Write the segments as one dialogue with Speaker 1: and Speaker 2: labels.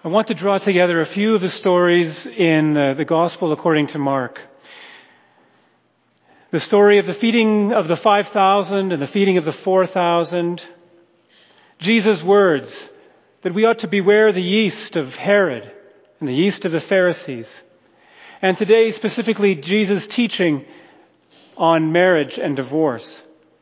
Speaker 1: I want to draw together a few of the stories in the Gospel according to Mark. The story of the feeding of the 5,000 and the feeding of the 4,000. Jesus' words that we ought to beware the yeast of Herod and the yeast of the Pharisees. And today, specifically, Jesus' teaching on marriage and divorce.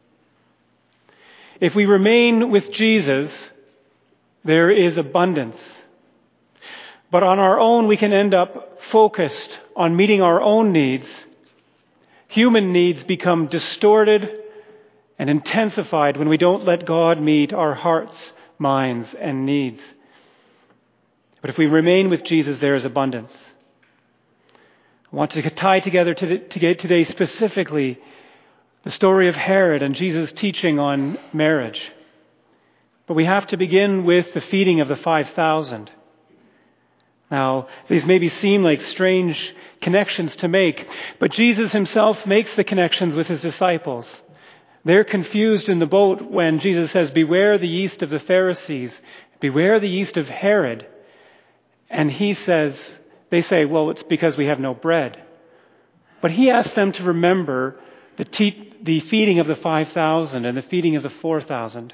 Speaker 1: If we remain with Jesus, there is abundance. But on our own, we can end up focused on meeting our own needs. Human needs become distorted and intensified when we don't let God meet our hearts, minds, and needs. But if we remain with Jesus, there is abundance. I want to tie together today specifically the story of Herod and Jesus' teaching on marriage. But we have to begin with the feeding of the 5,000. Now, these maybe seem like strange connections to make, but Jesus himself makes the connections with his disciples. They're confused in the boat when Jesus says, beware the yeast of the Pharisees, beware the yeast of Herod. And they say, well, it's because we have no bread. But he asks them to remember the feeding of the 5,000 and the feeding of the 4,000.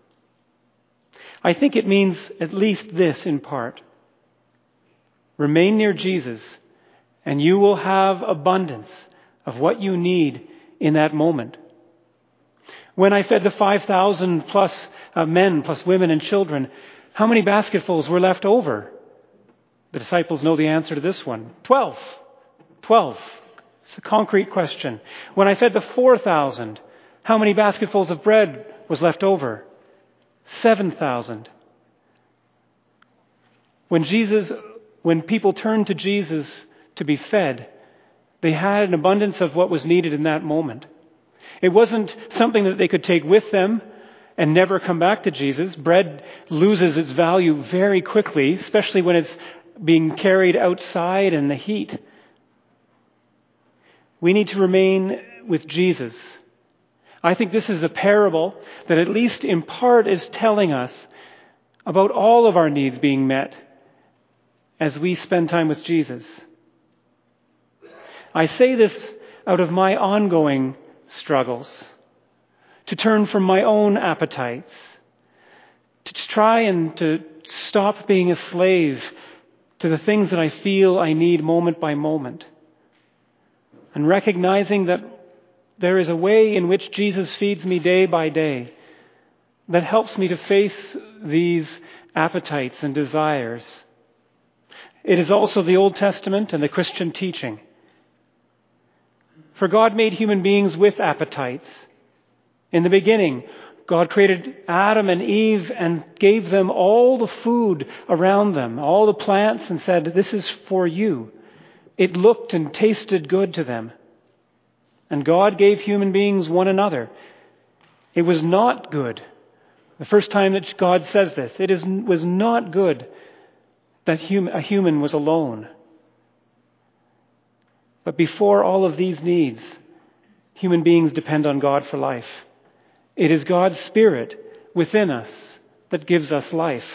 Speaker 1: I think it means at least this in part. Remain near Jesus, and you will have abundance of what you need in that moment. When I fed the 5,000 plus men, plus women and children, how many basketfuls were left over? The disciples know the answer to this one. 12. 12. It's a concrete question. When I fed the 4,000, how many basketfuls of bread was left over? 7,000. When people turned to Jesus to be fed, they had an abundance of what was needed in that moment. It wasn't something that they could take with them and never come back to Jesus. Bread loses its value very quickly, especially when it's being carried outside in the heat. We need to remain with Jesus. I think this is a parable that at least in part is telling us about all of our needs being met as we spend time with Jesus. I say this out of my ongoing struggles, to turn from my own appetites, to try and to stop being a slave to the things that I feel I need moment by moment, and recognizing that there is a way in which Jesus feeds me day by day that helps me to face these appetites and desires. It is also the Old Testament and the Christian teaching. For God made human beings with appetites. In the beginning, God created Adam and Eve and gave them all the food around them, all the plants, and said, this is for you. It looked and tasted good to them. And God gave human beings one another. It was not good. The first time that God says this, was not good that a human was alone. But before all of these needs, human beings depend on God for life. It is God's Spirit within us that gives us life.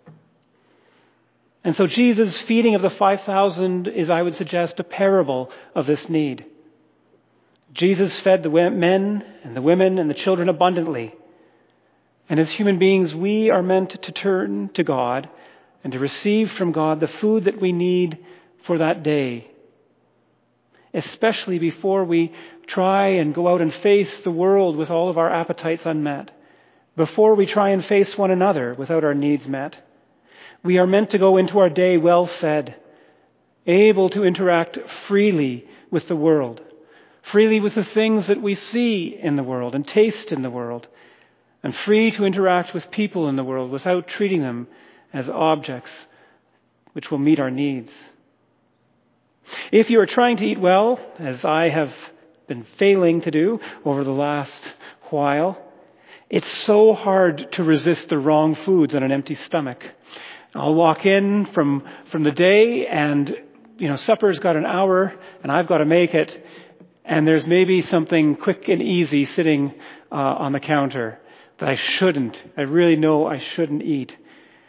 Speaker 1: And so Jesus' feeding of the 5,000 is, I would suggest, a parable of this need. Jesus fed the men and the women and the children abundantly. And as human beings, we are meant to turn to God and to receive from God the food that we need for that day, especially before we try and go out and face the world with all of our appetites unmet, before we try and face one another without our needs met. We are meant to go into our day well fed, able to interact freely with the world, freely with the things that we see in the world and taste in the world, and free to interact with people in the world without treating them as objects which will meet our needs. If you are trying to eat well, as I have been failing to do over the last while, it's so hard to resist the wrong foods on an empty stomach. I'll walk in from the day and, supper's got an hour and I've got to make it. And there's maybe something quick and easy sitting on the counter that I really know I shouldn't eat.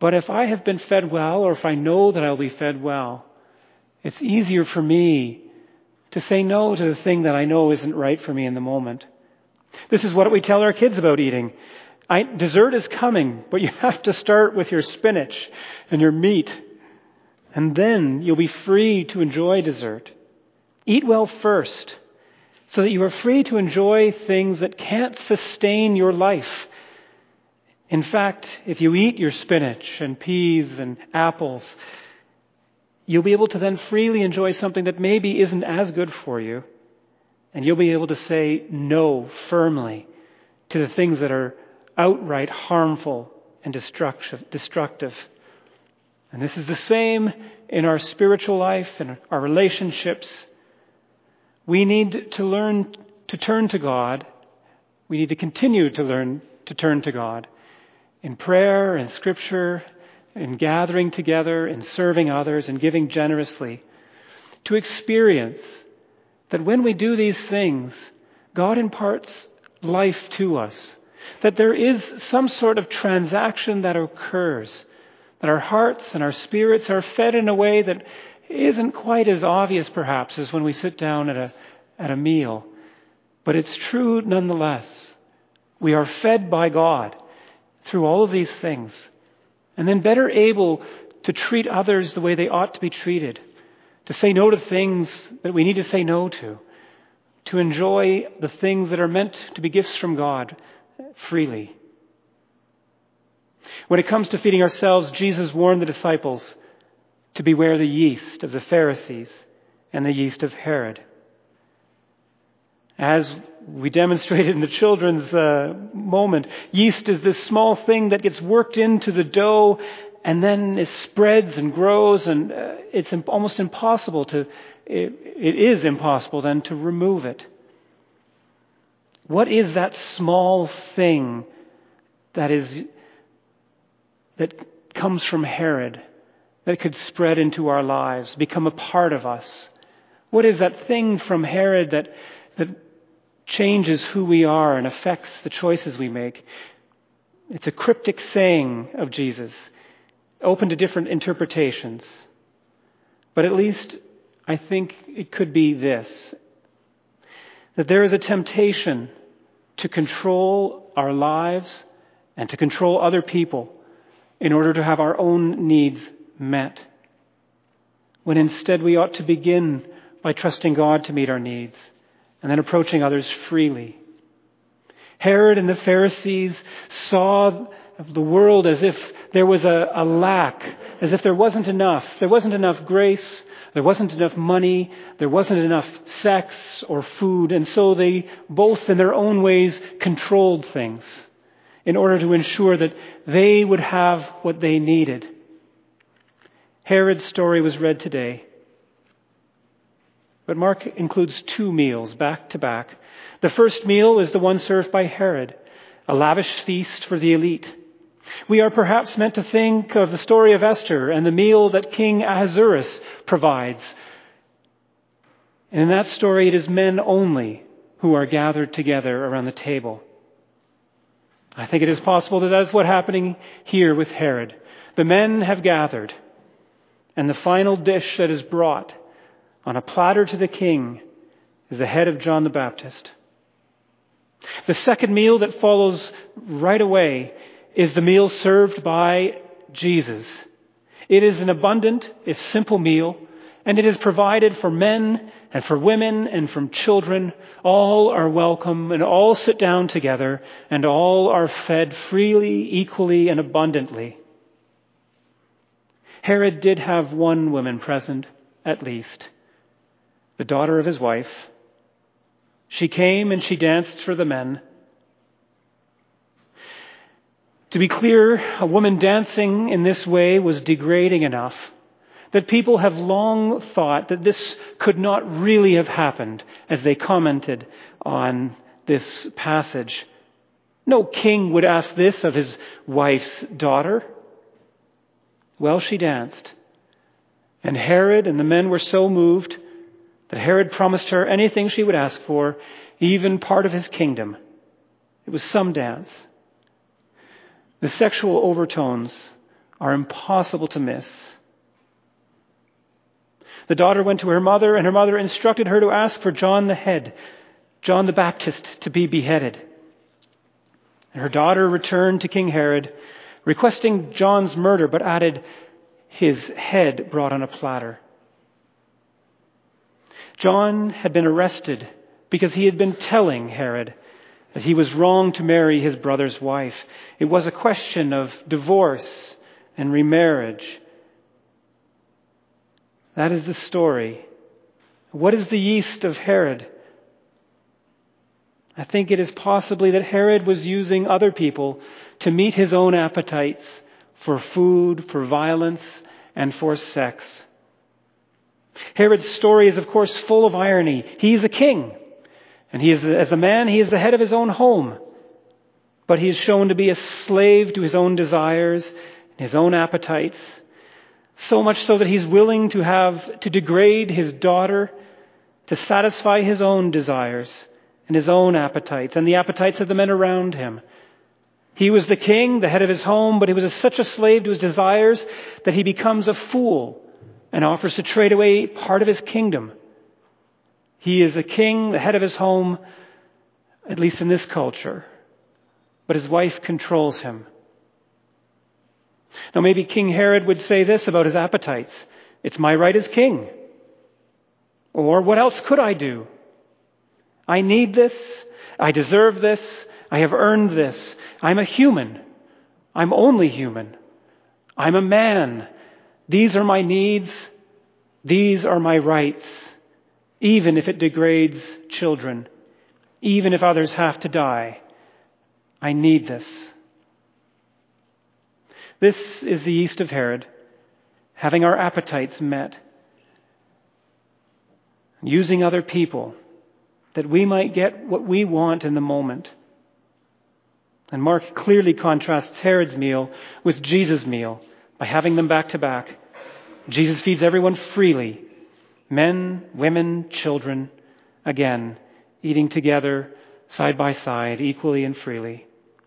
Speaker 1: But if I have been fed well, or if I know that I'll be fed well, it's easier for me to say no to the thing that I know isn't right for me in the moment. This is what we tell our kids about eating. Dessert is coming, but you have to start with your spinach and your meat, and then you'll be free to enjoy dessert. Eat well first, so that you are free to enjoy things that can't sustain your life. In fact, if you eat your spinach and peas and apples, you'll be able to then freely enjoy something that maybe isn't as good for you. And you'll be able to say no firmly to the things that are outright harmful and destructive. And this is the same in our spiritual life and our relationships. We need to learn to turn to God. We need to continue to learn to turn to God in prayer and Scripture, in gathering together, in serving others, and giving generously, to experience that when we do these things, God imparts life to us, that there is some sort of transaction that occurs, that our hearts and our spirits are fed in a way that isn't quite as obvious perhaps as when we sit down at a meal. But it's true nonetheless. We are fed by God through all of these things, and then better able to treat others the way they ought to be treated, to say no to things that we need to say no to enjoy the things that are meant to be gifts from God freely. When it comes to feeding ourselves, Jesus warned the disciples to beware the yeast of the Pharisees and the yeast of Herod. As we demonstrated in the children's moment, yeast is this small thing that gets worked into the dough and then it spreads and grows, and it's almost impossible it is impossible then to remove it. What is that small thing that comes from Herod that could spread into our lives, become a part of us? What is that thing from Herod that changes who we are and affects the choices we make? It's a cryptic saying of Jesus, open to different interpretations. But at least I think it could be this, that there is a temptation to control our lives and to control other people in order to have our own needs met, when instead we ought to begin by trusting God to meet our needs and then approaching others freely. Herod and the Pharisees saw the world as if there was a lack, as if there wasn't enough. There wasn't enough grace, there wasn't enough money, there wasn't enough sex or food, and so they both in their own ways controlled things in order to ensure that they would have what they needed. Herod's story was read today. But Mark includes 2 meals back to back. The first meal is the one served by Herod, a lavish feast for the elite. We are perhaps meant to think of the story of Esther and the meal that King Ahasuerus provides. And in that story, it is men only who are gathered together around the table. I think it is possible that is what's happening here with Herod. The men have gathered, and the final dish that is brought on a platter to the king is the head of John the Baptist. The second meal that follows right away is the meal served by Jesus. It is an abundant, it's simple meal, and it is provided for men and for women and from children. All are welcome and all sit down together and all are fed freely, equally, and abundantly. Herod did have one woman present, at least, the daughter of his wife. She came and she danced for the men. To be clear, a woman dancing in this way was degrading enough that people have long thought that this could not really have happened as they commented on this passage. No king would ask this of his wife's daughter. Well, she danced. And Herod and the men were so moved that Herod promised her anything she would ask for, even part of his kingdom. It was some dance. The sexual overtones are impossible to miss. The daughter went to her mother, and her mother instructed her to ask for John the Baptist, to be beheaded. And her daughter returned to King Herod, requesting John's murder, but added, his head brought on a platter. John had been arrested because he had been telling Herod that he was wrong to marry his brother's wife. It was a question of divorce and remarriage. That is the story. What is the yeast of Herod? I think it is possibly that Herod was using other people to meet his own appetites for food, for violence, and for sex. Herod's story is, of course, full of irony. He is a king, and as a man, he is the head of his own home. But he is shown to be a slave to his own desires and his own appetites, so much so that he's willing to degrade his daughter to satisfy his own desires and his own appetites and the appetites of the men around him. He was the king, the head of his home, but he was such a slave to his desires that he becomes a fool and offers to trade away part of his kingdom. He is a king, the head of his home, at least in this culture, but his wife controls him. Now maybe King Herod would say this about his appetites: it's my right as king. Or what else could I do? I need this. I deserve this. I have earned this. I'm a human. I'm only human. I'm a man. These are my needs. These are my rights. Even if it degrades children. Even if others have to die. I need this. This is the yeast of Herod, having our appetites met. Using other people that we might get what we want in the moment. And Mark clearly contrasts Herod's meal with Jesus' meal by having them back to back. Jesus feeds everyone freely. Men, women, children, again, eating together, side by side, equally and freely.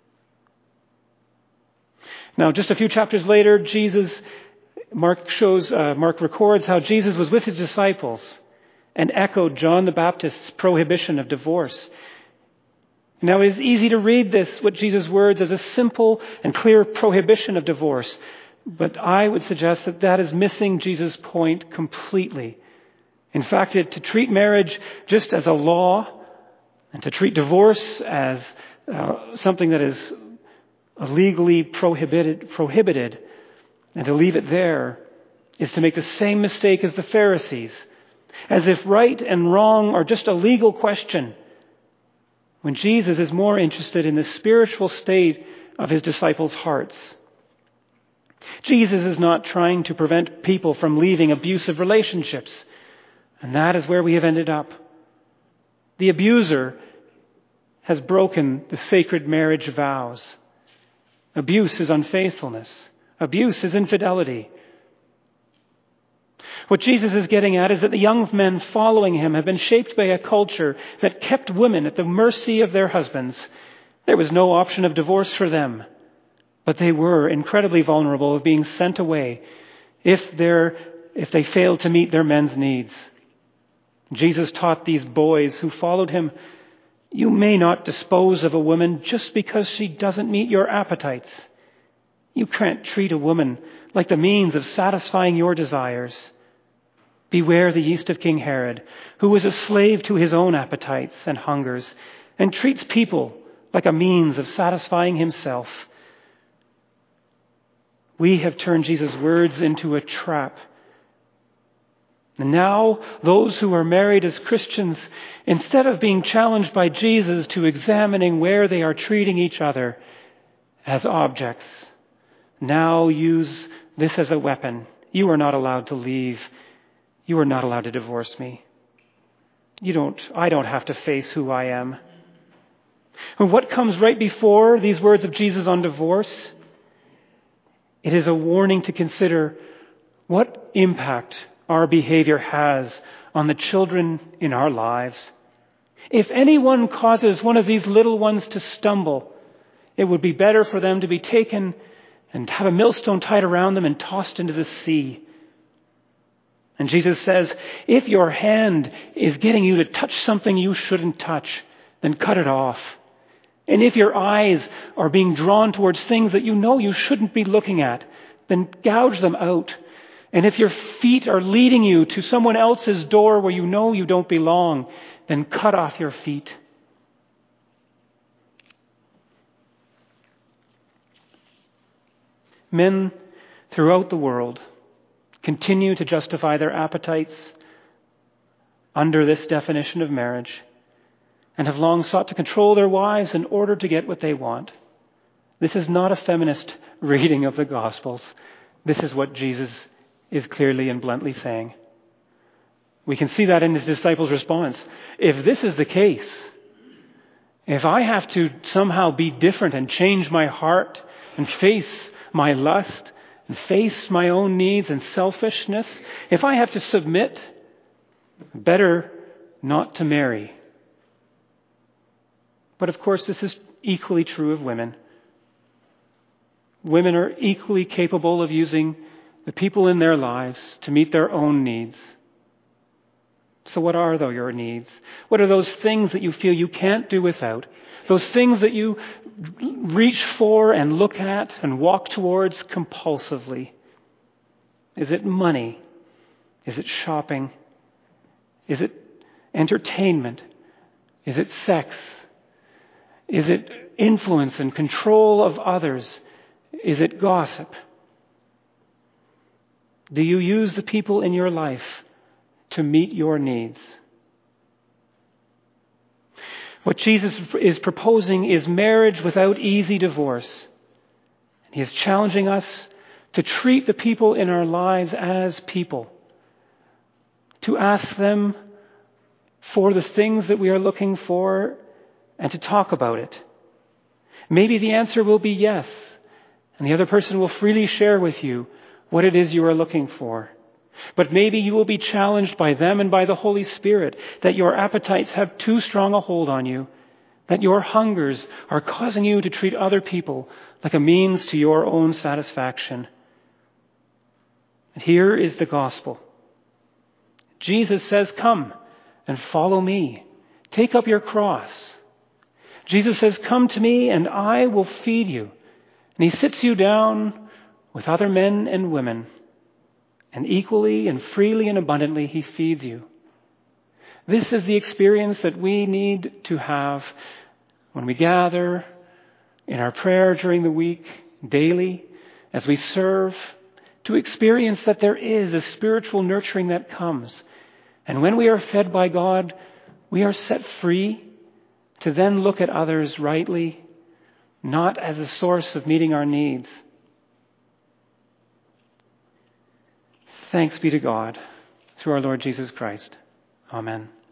Speaker 1: Now, just a few chapters later, Mark records how Jesus was with his disciples and echoed John the Baptist's prohibition of divorce. Now, it is easy to read what Jesus' words as a simple and clear prohibition of divorce. But I would suggest that is missing Jesus' point completely. In fact, to treat marriage just as a law and to treat divorce as something that is legally prohibited and to leave it there is to make the same mistake as the Pharisees, as if right and wrong are just a legal question, when Jesus is more interested in the spiritual state of his disciples' hearts. Jesus is not trying to prevent people from leaving abusive relationships, and that is where we have ended up. The abuser has broken the sacred marriage vows. Abuse is unfaithfulness. Abuse is infidelity. What Jesus is getting at is that the young men following him have been shaped by a culture that kept women at the mercy of their husbands. There was no option of divorce for them, but they were incredibly vulnerable of being sent away if they failed to meet their men's needs. Jesus taught these boys who followed him, you may not dispose of a woman just because she doesn't meet your appetites. You can't treat a woman like the means of satisfying your desires. Beware the yeast of King Herod, who was a slave to his own appetites and hungers, and treats people like a means of satisfying himself. We have turned Jesus' words into a trap. And now, those who are married as Christians, instead of being challenged by Jesus to examining where they are treating each other as objects, now use this as a weapon. You are not allowed to leave. You are not allowed to divorce me. I don't have to face who I am. And what comes right before these words of Jesus on divorce? It is a warning to consider what impact our behavior has on the children in our lives. If anyone causes one of these little ones to stumble, it would be better for them to be taken and have a millstone tied around them and tossed into the sea. And Jesus says, if your hand is getting you to touch something you shouldn't touch, then cut it off. And if your eyes are being drawn towards things that you know you shouldn't be looking at, then gouge them out. And if your feet are leading you to someone else's door where you know you don't belong, then cut off your feet. Men throughout the world continue to justify their appetites under this definition of marriage and have long sought to control their wives in order to get what they want. This is not a feminist reading of the Gospels. This is what Jesus is clearly and bluntly saying. We can see that in his disciples' response. If this is the case, if I have to somehow be different and change my heart and face my lust and face my own needs and selfishness, if I have to submit, better not to marry. But of course, this is equally true of women. Women are equally capable of using the people in their lives to meet their own needs. So what are, though, your needs? What are those things that you feel you can't do without? Those things that you reach for and look at and walk towards compulsively? Is it money? Is it shopping? Is it entertainment? Is it sex? Is it influence and control of others? Is it gossip? Do you use the people in your life to meet your needs? What Jesus is proposing is marriage without easy divorce. He is challenging us to treat the people in our lives as people, to ask them for the things that we are looking for and to talk about it. Maybe the answer will be yes, and the other person will freely share with you what it is you are looking for. But maybe you will be challenged by them and by the Holy Spirit that your appetites have too strong a hold on you, that your hungers are causing you to treat other people like a means to your own satisfaction. And here is the gospel. Jesus says, come and follow me. Take up your cross. Jesus says, come to me and I will feed you. And he sits you down with other men and women. And equally and freely and abundantly, he feeds you. This is the experience that we need to have when we gather in our prayer during the week, daily, as we serve, to experience that there is a spiritual nurturing that comes. And when we are fed by God, we are set free to then look at others rightly, not as a source of meeting our needs. Thanks be to God through our Lord Jesus Christ. Amen.